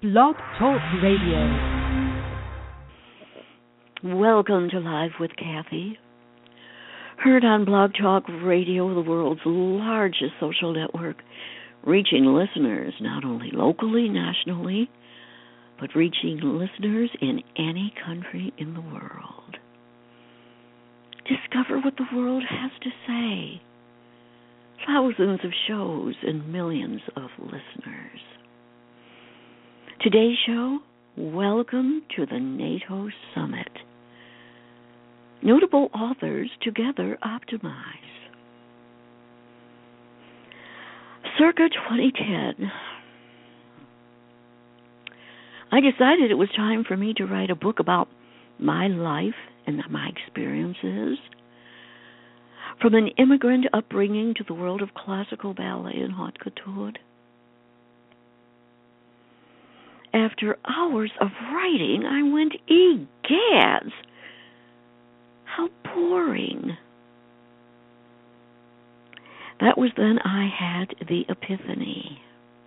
Blog Talk Radio. Welcome to Live with Kathy. Heard on Blog Talk Radio, the world's largest social network, reaching listeners not only locally, nationally, but reaching listeners in any country in the world. Discover what the world has to say. Thousands of shows and millions of listeners. Today's show, welcome to the NATO Summit. Notable authors together optimize. Circa 2010, I decided it was time for me to write a book about my life and my experiences, from an immigrant upbringing to the world of classical ballet and haute couture. After hours of writing, I went, egads! How boring. That was then I had the epiphany.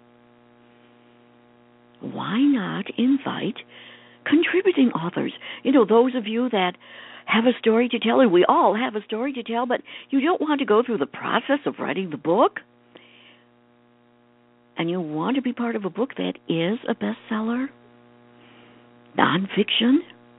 Why not invite contributing authors? You know, those of you that have a story to tell, and we all have a story to tell, but you don't want to go through the process of writing the book, and you want to be part of a book that is a bestseller, nonfiction.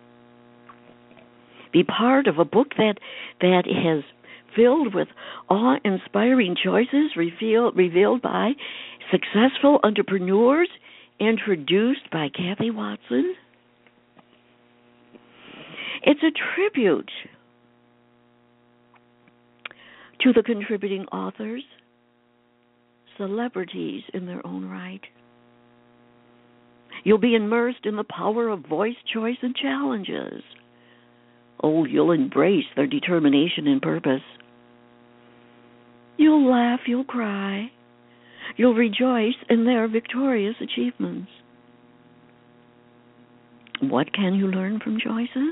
Be part of a book that is filled with awe-inspiring choices revealed by successful entrepreneurs, introduced by Kathy Watson. It's a tribute to the contributing authors, celebrities in their own right. You'll be immersed in the power of voice, choice, and challenges. Oh, you'll embrace their determination and purpose. You'll laugh, you'll cry. You'll rejoice in their victorious achievements. What can you learn from choices?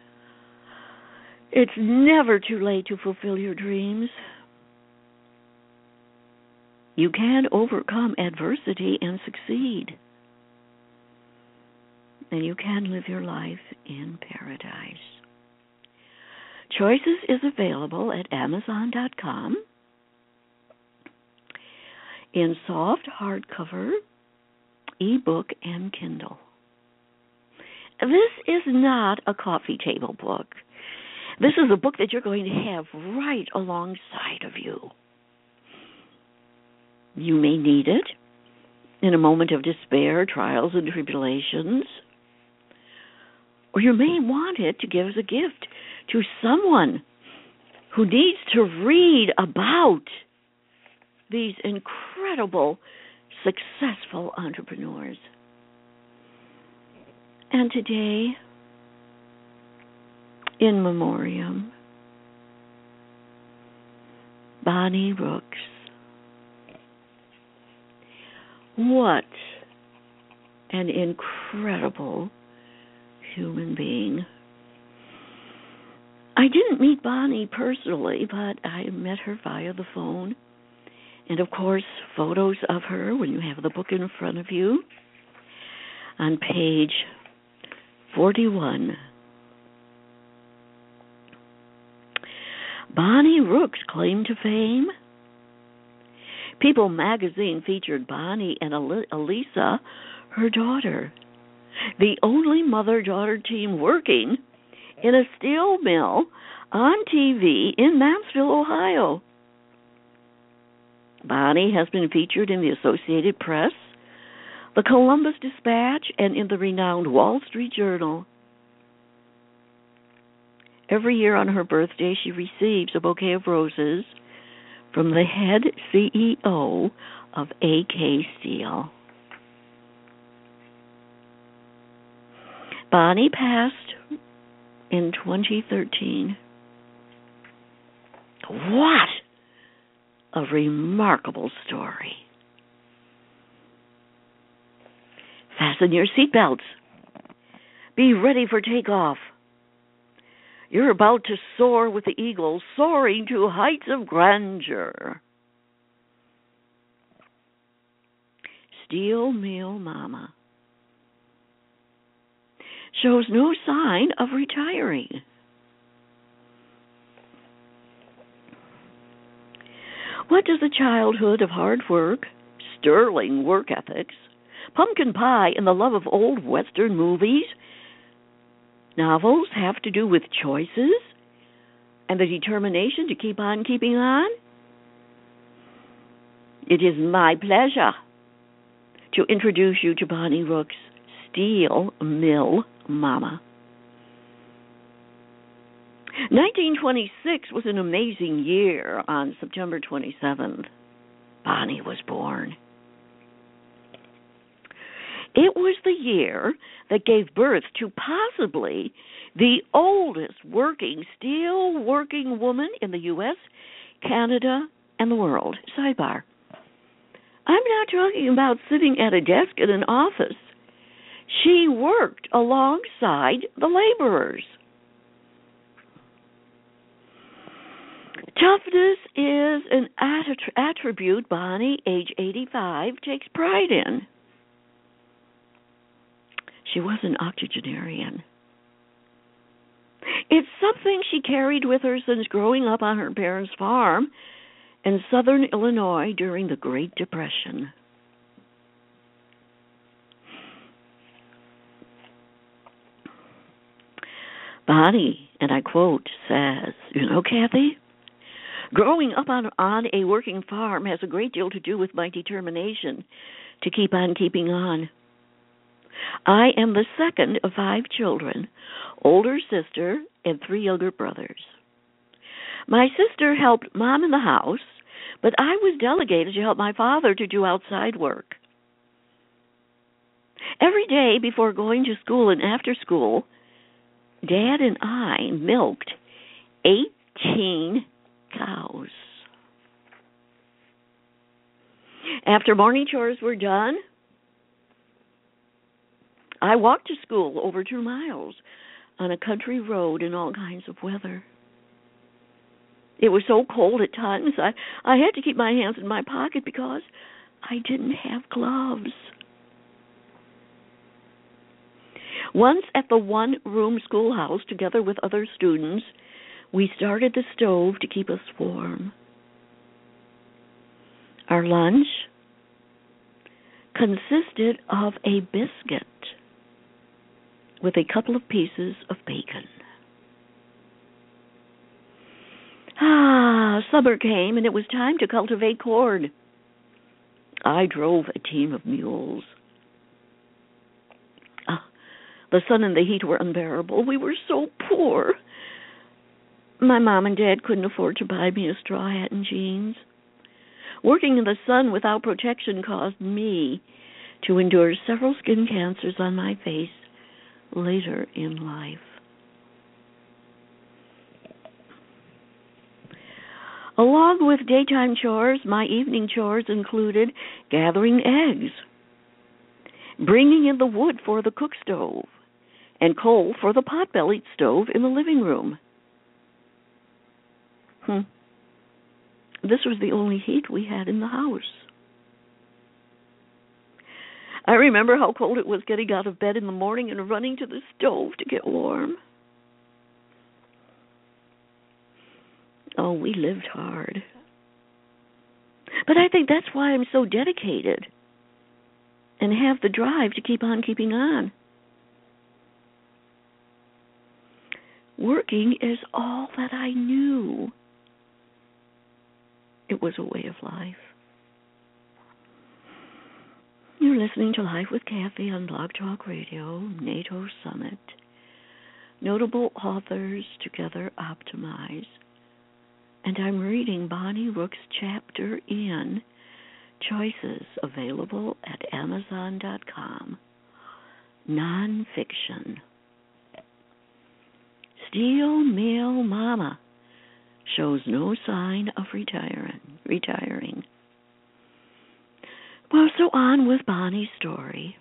It's never too late to fulfill your dreams. You can overcome adversity and succeed. And you can live your life in paradise. Choices is available at Amazon.com in soft hardcover, ebook, and Kindle. This is not a coffee table book. This is a book that you're going to have right alongside of you. You may need it in a moment of despair, trials, and tribulations. Or you may want it to give as a gift to someone who needs to read about these incredible, successful entrepreneurs. And today, in memoriam, Bonnie Rooks. What an incredible human being. I didn't meet Bonnie personally, but I met her via the phone. And of course, photos of her when you have the book in front of you. On page 41. Bonnie Rooks' claim to fame. People magazine featured Bonnie and Elisa, her daughter, the only mother-daughter team working in a steel mill on TV in Mansfield, Ohio. Bonnie has been featured in the Associated Press, the Columbus Dispatch, and in the renowned Wall Street Journal. Every year on her birthday, she receives a bouquet of roses from the head CEO of AK Steel. Bonnie passed in 2013. What a remarkable story. Fasten your seatbelts. Be ready for takeoff. You're about to soar with the eagle, soaring to heights of grandeur. Steel Mill Mama, shows no sign of retiring. What does the childhood of hard work, sterling work ethics, pumpkin pie, and the love of old Western movies, novels have to do with choices and the determination to keep on keeping on? It is my pleasure to introduce you to Bonnie Rook's Steel Mill Mama. 1926 was an amazing year. On September 27th, Bonnie was born. It was the year that gave birth to possibly the oldest steel working woman in the U.S., Canada, and the world. Sidebar. I'm not talking about sitting at a desk in an office. She worked alongside the laborers. Toughness is an attribute Bonnie, age 85, takes pride in. She was an octogenarian. It's something she carried with her since growing up on her parents' farm in southern Illinois during the Great Depression. Bonnie, and I quote, says, Kathy, growing up on a working farm has a great deal to do with my determination to keep on keeping on. I am the second of 5 children, older sister, and 3 younger brothers. My sister helped Mom in the house, but I was delegated to help my father to do outside work. Every day before going to school and after school, Dad and I milked 18 cows. After morning chores were done, I walked to school over 2 miles on a country road in all kinds of weather. It was so cold at times, I had to keep my hands in my pocket because I didn't have gloves. Once at the one-room schoolhouse, together with other students, we started the stove to keep us warm. Our lunch consisted of a biscuit with a couple of pieces of bacon. Summer came and it was time to cultivate corn. I drove a team of mules. The sun and the heat were unbearable. We were so poor. My mom and dad couldn't afford to buy me a straw hat and jeans. Working in the sun without protection caused me to endure several skin cancers on my face later in life. Along with daytime chores, my evening chores included gathering eggs, bringing in the wood for the cook stove, and coal for the pot-bellied stove in the living room. This was the only heat we had in the house. I remember how cold it was getting out of bed in the morning and running to the stove to get warm. Oh, we lived hard. But I think that's why I'm so dedicated and have the drive to keep on keeping on. Working is all that I knew. It was a way of life. You're listening to Life with Kathy on Blog Talk Radio, NATO Summit. Notable authors together optimize. And I'm reading Bonnie Rook's chapter in Choices, available at Amazon.com. Nonfiction. Steel Mill Mama shows no sign of retiring. Well, so on with Bonnie's story.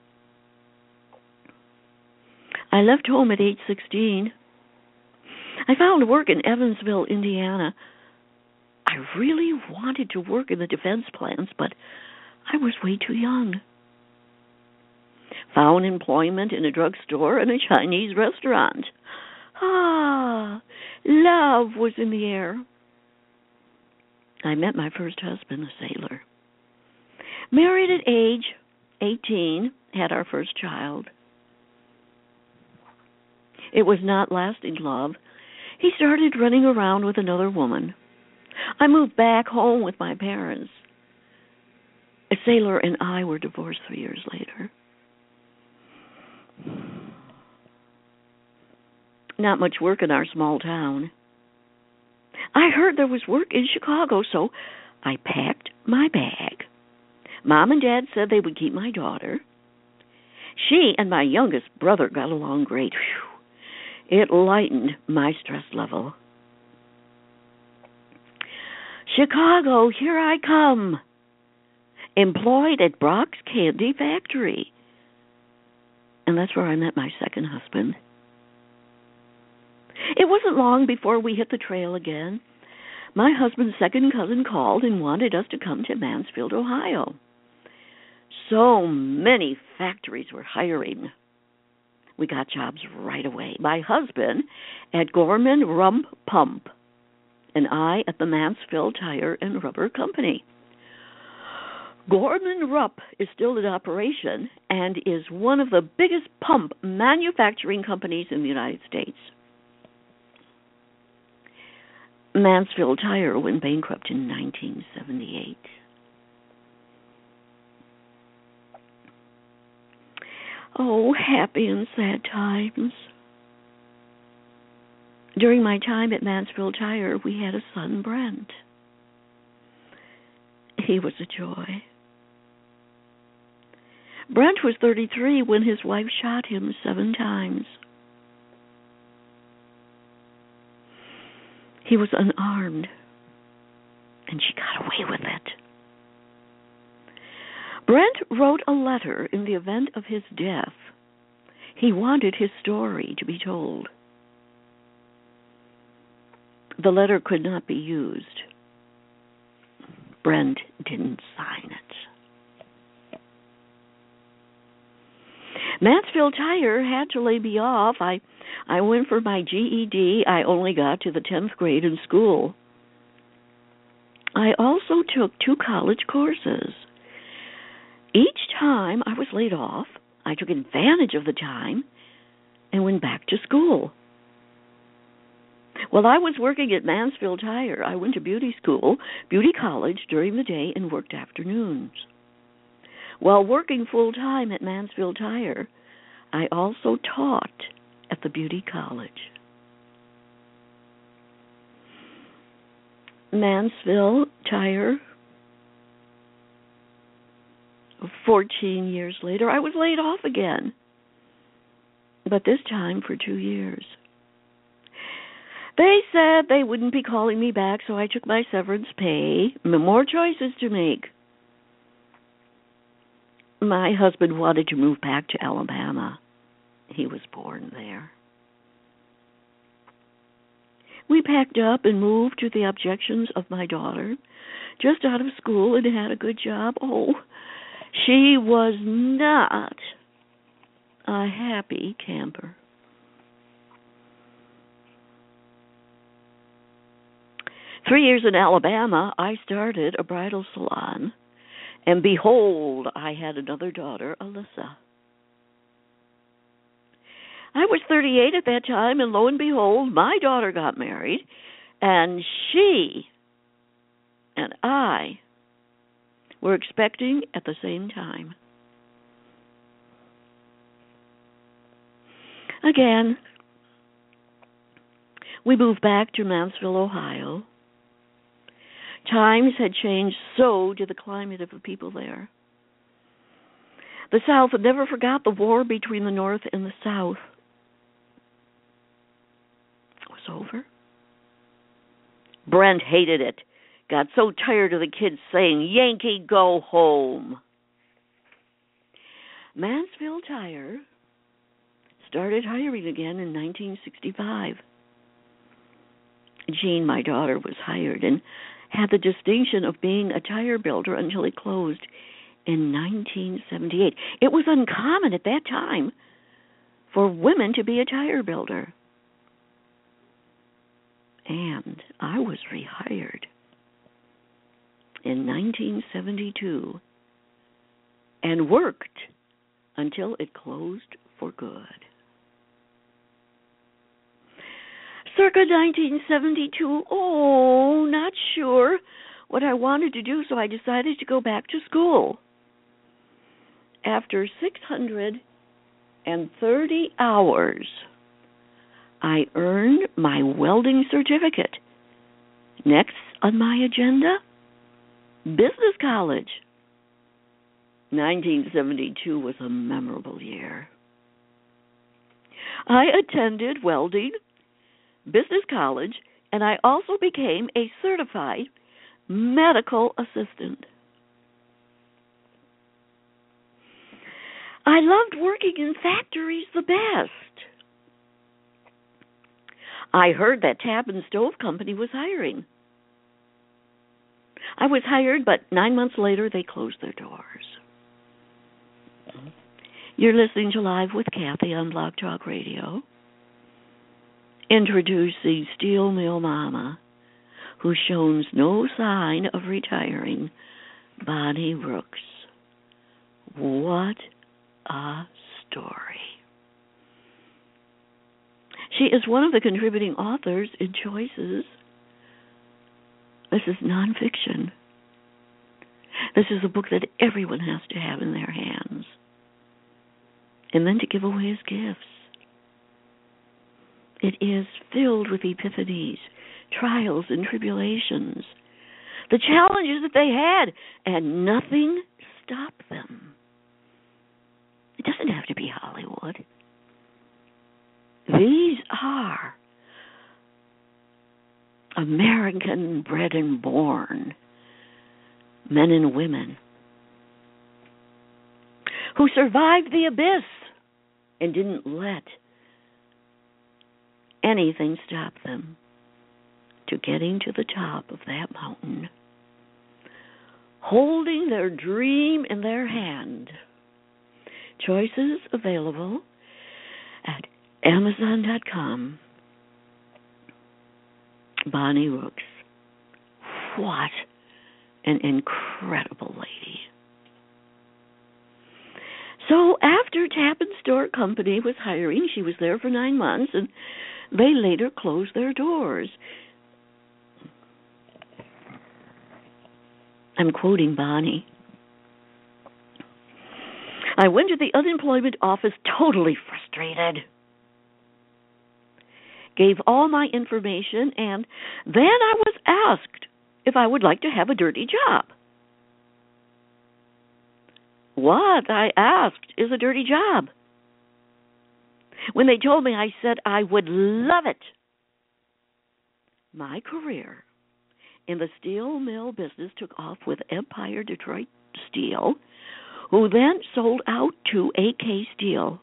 I left home at age 16. I found work in Evansville, Indiana. I really wanted to work in the defense plants, but I was way too young. found employment in a drugstore and a Chinese restaurant. Ah, love was in the air. I met my first husband, a sailor. Married at age 18, had our first child. It was not lasting love. He started running around with another woman. I moved back home with my parents. A sailor and I were divorced 3 years later. Not much work in our small town. I heard there was work in Chicago, so I packed my bag. Mom and Dad said they would keep my daughter. She and my youngest brother got along great. Whew. It lightened my stress level. Chicago, here I come. Employed at Brock's Candy Factory. And that's where I met my second husband. It wasn't long before we hit the trail again. My husband's second cousin called and wanted us to come to Mansfield, Ohio. So many factories were hiring. We got jobs right away. My husband at Gorman Rump Pump, and I at the Mansfield Tire and Rubber Company. Gorman Rupp is still in operation and is one of the biggest pump manufacturing companies in the United States. Mansfield Tire went bankrupt in 1978. Oh, happy and sad times. During my time at Mansfield Tire, we had a son, Brent. He was a joy. Brent was 33 when his wife shot him 7 times. He was unarmed, and she got away with it. Brent wrote a letter in the event of his death. He wanted his story to be told. The letter could not be used. Brent didn't sign it. Mansfield Tire had to lay me off. I went for my GED. I only got to the 10th grade in school. I also took 2 college courses. Each time I was laid off, I took advantage of the time and went back to school. While I was working at Mansfield Tire, I went to beauty school, beauty college during the day and worked afternoons. While working full-time at Mansfield Tire, I also taught at the beauty college. Mansfield Tire, 14 years later, I was laid off again, but this time for 2 years. They said they wouldn't be calling me back, so I took my severance pay. More choices to make. My husband wanted to move back to Alabama. He was born there. We packed up and moved to the objections of my daughter, just out of school and had a good job. Oh, she was not a happy camper. Three years in Alabama, I started a bridal salon, and behold, I had another daughter, Alyssa. I was 38 at that time, and lo and behold, my daughter got married, and she and I were expecting at the same time. Again, we moved back to Mansfield, Ohio. Times had changed, so did the climate of the people there. The South never forgot the war between the North and the South. It was over. Brent hated it. Got so tired of the kids saying, "Yankee, go home." Mansfield Tire started hiring again in 1965. Jean, my daughter, was hired and had the distinction of being a tire builder until it closed in 1978. It was uncommon at that time for women to be a tire builder. And I was rehired in 1972 and worked until it closed for good. Circa 1972, not sure what I wanted to do, so I decided to go back to school. After 630 hours, I earned my welding certificate. Next on my agenda, business college. 1972 was a memorable year. I attended welding, business college, and I also became a certified medical assistant. I loved working in factories the best. I heard that Tappan Stove Company was hiring. I was hired, but 9 months later they closed their doors. You're listening to Live with Kathy on Blog Talk Radio. Introducing Steel Mill Mama, who shows no sign of retiring, Bonnie Brooks. What a story. She is one of the contributing authors in Choices. This is nonfiction. This is a book that everyone has to have in their hands. And then to give away as gifts. It is filled with epiphanies, trials, and tribulations. The challenges that they had, and nothing stopped them. It doesn't have to be Hollywood. These are American bred and born men and women who survived the abyss and didn't let anything stop them to getting to the top of that mountain, holding their dream in their hand. Choices available at Amazon.com. Bonnie Brooks. What an incredible lady. So after Tappan Store Company was hiring, she was there for 9 months, and they later closed their doors. I'm quoting Bonnie. I went to the unemployment office totally frustrated. Gave all my information, and then I was asked if I would like to have a dirty job. What, I asked, is a dirty job? When they told me, I said I would love it. My career in the steel mill business took off with Empire Detroit Steel, who then sold out to AK Steel.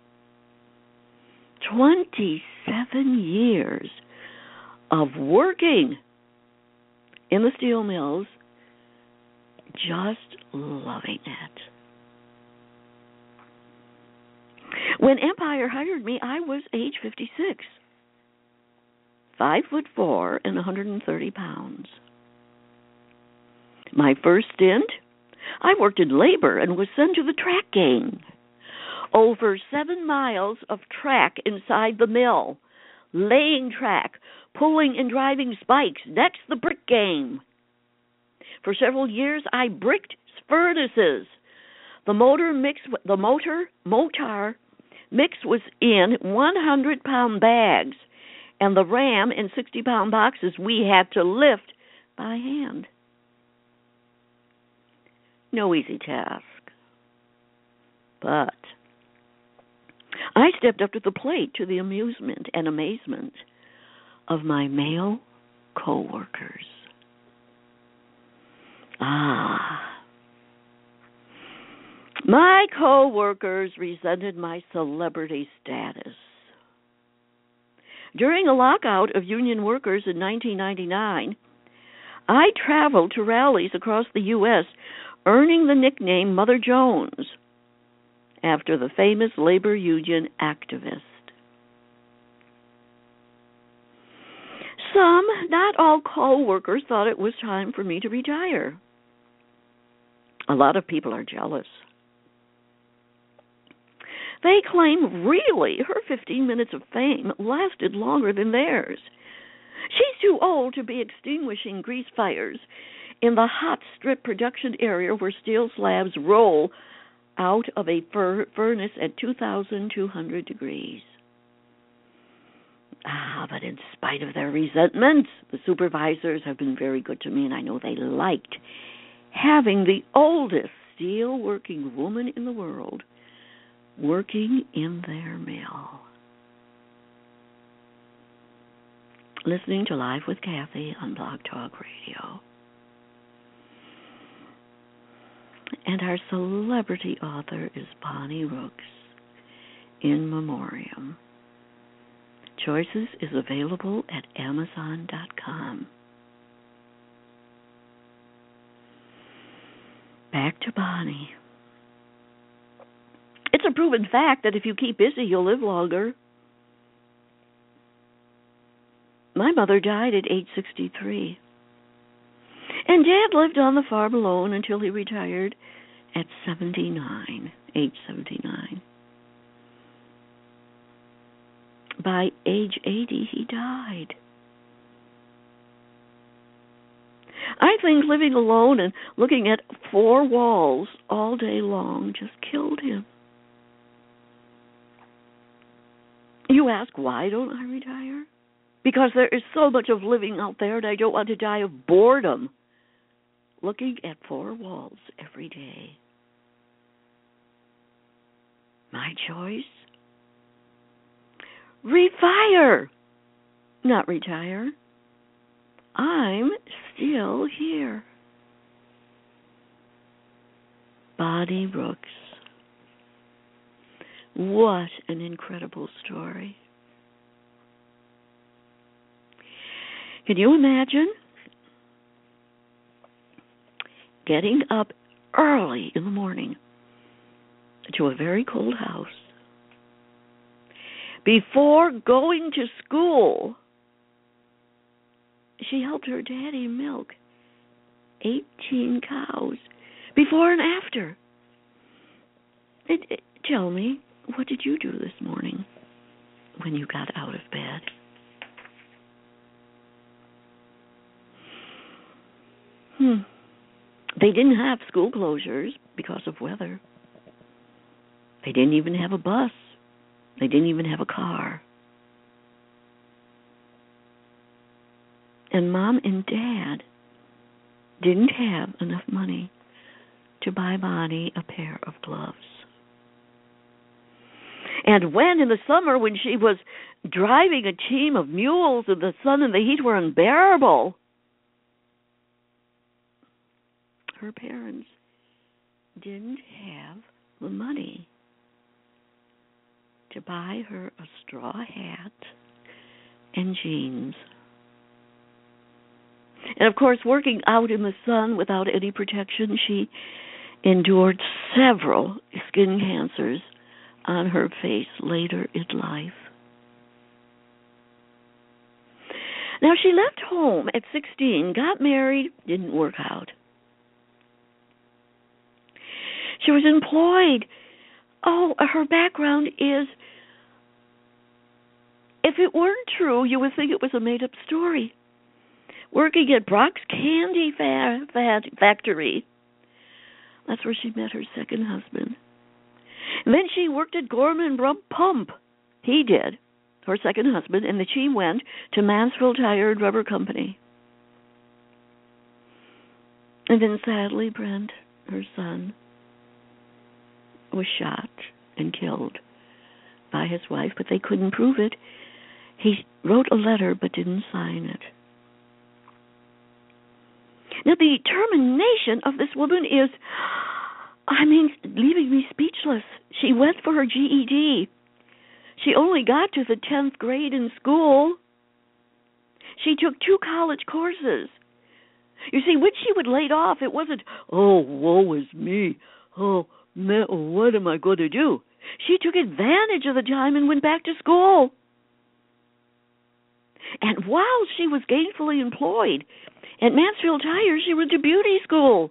27 years of working in the steel mills, just loving it. When Empire hired me, I was age 56, 5'4" and 130 pounds. My first stint, I worked in labor and was sent to the track gang. Over 7 miles of track inside the mill, laying track, pulling and driving spikes. Next, the brick game. For several years, I bricked furnaces. The motor mix was in 100-pound bags, and the ram in 60-pound boxes we had to lift by hand. No easy task. But I stepped up to the plate to the amusement and amazement of my male co-workers. My co-workers resented my celebrity status. During a lockout of union workers in 1999, I traveled to rallies across the U.S. earning the nickname Mother Jones after the famous labor union activist. Some, not all co-workers, thought it was time for me to retire. A lot of people are jealous. They claim really her 15 minutes of fame lasted longer than theirs. She's too old to be extinguishing grease fires in the hot strip production area where steel slabs roll out of a furnace at 2,200 degrees. But in spite of their resentments, the supervisors have been very good to me, and I know they liked having the oldest steel-working woman in the world working in their mill. Listening to Live with Kathy on Blog Talk Radio. And our celebrity author is Bonnie Rooks, in memoriam. Choices is available at Amazon.com. Back to Bonnie. It's a proven fact that if you keep busy, you'll live longer. My mother died at age 63. And Dad lived on the farm alone until he retired at 79, age 79. By age 80, he died. I think living alone and looking at four walls all day long just killed him. You ask, why don't I retire? Because there is so much of living out there and I don't want to die of boredom looking at four walls every day. My choice? Retire, not retire. I'm still here. Bonnie Rooks. What an incredible story. Can you imagine getting up early in the morning to a very cold house before going to school? She helped her daddy milk 18 cows before and after. Tell me, what did you do this morning when you got out of bed? They didn't have school closures because of weather. They didn't even have a bus. They didn't even have a car. And Mom and Dad didn't have enough money to buy Bonnie a pair of gloves. And when in the summer, when she was driving a team of mules and the sun and the heat were unbearable, her parents didn't have the money to buy her a straw hat and jeans. And of course, working out in the sun without any protection, she endured several skin cancers on her face later in life. Now, she left home at 16, got married, didn't work out. She was employed. Her background is, if it weren't true, you would think it was a made-up story. Working at Brock's Candy Factory. That's where she met her second husband. And then she worked at Gorman Rub Pump. He did, her second husband, and then she went to Mansfield Tire and Rubber Company. And then sadly, Brent, her son, was shot and killed by his wife, but they couldn't prove it. He wrote a letter but didn't sign it. Now, the determination of this woman is, leaving me speechless. She went for her GED. She only got to the 10th grade in school. She took 2 college courses. You see, when she was laid off, it wasn't, oh, woe is me. Oh, man, what am I going to do? She took advantage of the time and went back to school. And while she was gainfully employed at Mansfield Tire, she went to beauty school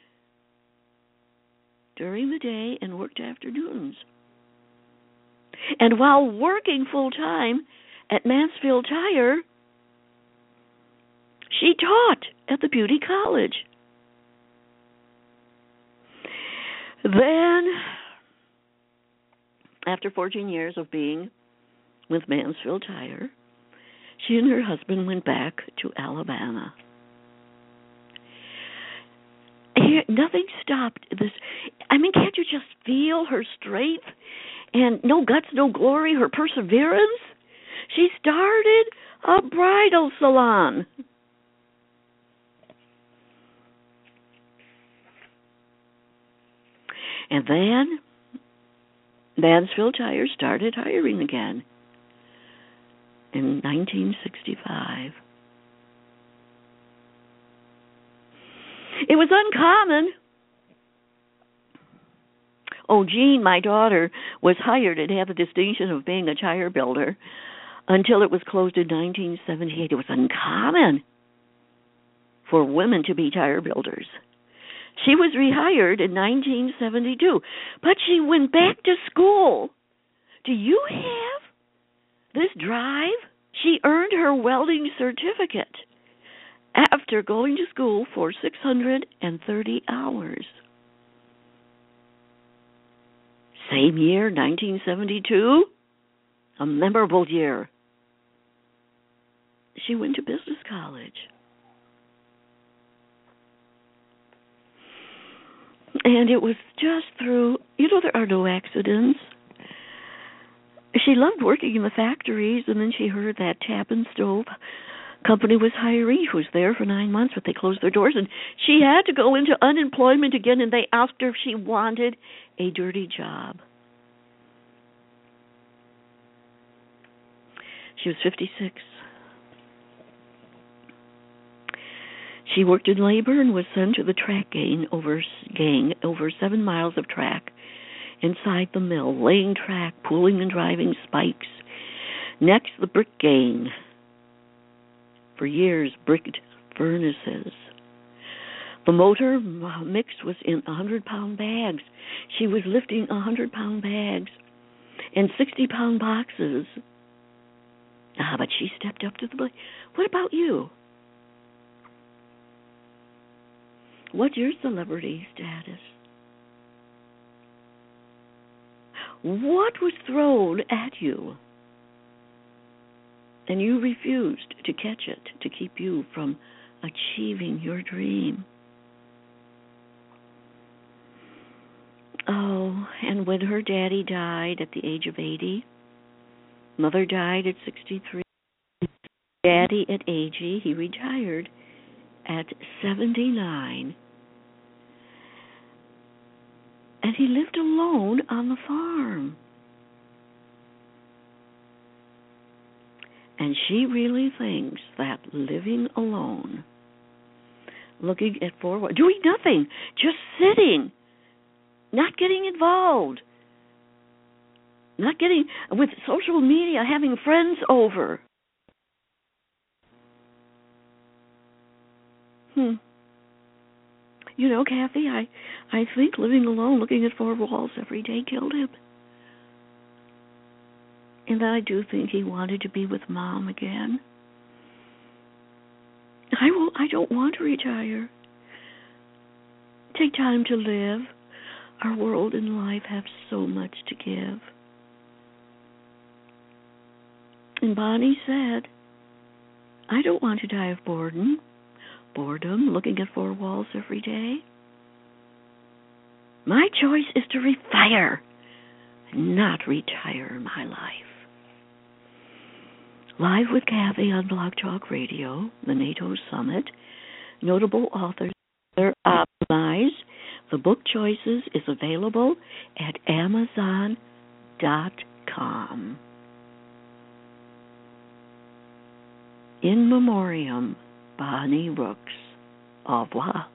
during the day and worked afternoons. And while working full-time at Mansfield Tire, she taught at the beauty college. Then, after 14 years of being with Mansfield Tire, she and her husband went back to Alabama. Here, nothing stopped this. I mean, can't you just feel her strength and no guts, no glory, her perseverance? She started a bridal salon. And then Mansfield Tire started hiring again in 1965. It was uncommon. Oh, Jean, my daughter, was hired and had the distinction of being a tire builder until it was closed in 1978. It was uncommon for women to be tire builders. She was rehired in 1972, but she went back to school. Do you have this drive? She earned her welding certificate after going to school for 630 hours. Same year, 1972, a memorable year. She went to business college. And it was just through, there are no accidents. She loved working in the factories, and then she heard that Tappan Stove company was hiring. She was there for 9 months, but they closed their doors, and she had to go into unemployment again, and they asked her if she wanted a dirty job. She was 56. She worked in labor and was sent to the track gang over 7 miles of track inside the mill, laying track, pulling and driving spikes. Next, the brick gang. For years, bricked furnaces. The motor mix was in 100-pound bags. She was lifting 100-pound bags and 60-pound boxes. But she stepped up to the plate. What about you? What's your celebrity status? What was thrown at you and you refused to catch it to keep you from achieving your dream? Oh, and when her daddy died at the age of 80, mother died at 63, daddy at 80, he retired at 79. And he lived alone on the farm. And she really thinks that living alone, looking at forward, doing nothing, just sitting, not getting involved, not getting with social media, having friends over. Kathy, I think living alone, looking at 4 walls every day killed him. And I do think he wanted to be with Mom again. I don't want to retire. Take time to live. Our world and life have so much to give. And Bonnie said, I don't want to die of boredom, looking at 4 walls every day. My choice is to retire, not retire my life. Live with Kathy on Blog Talk Radio, the NATO Summit, notable authors are Optimize. The book choices is available at Amazon.com. In Memoriam, Bonnie Rooks. Au revoir.